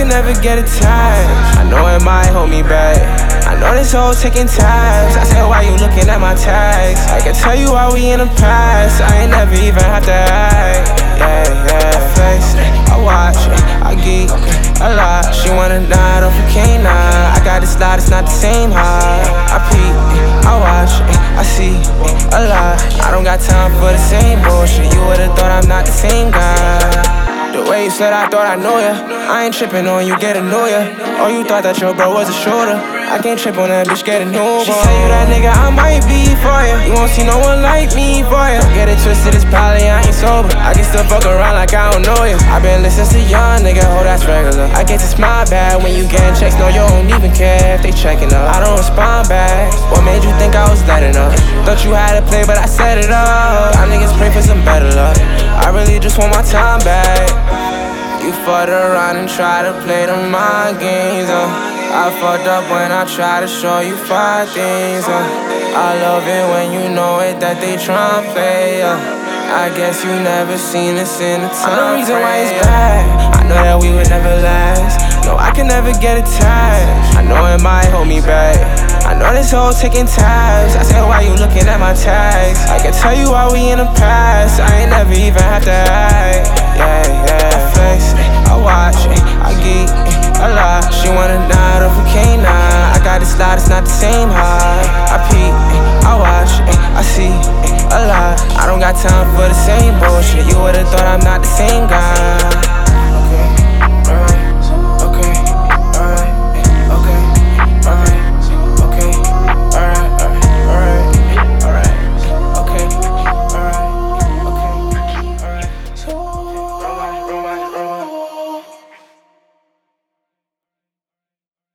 can never get attached. I know it might hold me back. I know this whole taking tabs. I said, why you looking at my tags? I can tell you why we in the past. I ain't never even have to act. Yeah, I face it, I watch it, I geek a lot. She wanna nod off a canine. I got this lot, it's not the same high. I peek, I watch it, I see a lot. I don't got time for the same bullshit. You would've thought I'm not the same guy. The way you said I thought I knew ya. I ain't trippin' on you, get a new ya. Oh, you thought that your bro was a shooter. I can't trip on that bitch, get a new boy. She say you that nigga, I might be for ya. You won't see no one like me for ya. Don't get it twisted, it's probably I ain't sober. I can still fuck around like I don't know ya. I been listening to young nigga, oh that's regular. I guess it's my bad when you getting checks, no you don't even care if they checking up. I don't respond back. What made you think I was letting up? Thought you had a play, but I set it up. Y'all niggas pray for some better luck. I really just want my time back. You fucked around and tried to play the mind games, I fucked up when I tried to show you 5 things, I love it when you know it that they tryna play, I guess you never seen us in the time. I know the reason why it's bad. I know that we would never last. No, I can never get attached. I know it might hold me back. I know this whole taking tabs. I said, why you looking at my tags? I can tell you why we in the past. I ain't never even have to act. Yeah, I face it, I watch it, I geek a lot. She wanna nod off a canine. I got this lot, it's not the same high. I peek, I watch it, I see a lot. I don't got time for the same bullshit. You would've thought I'm not the same guy.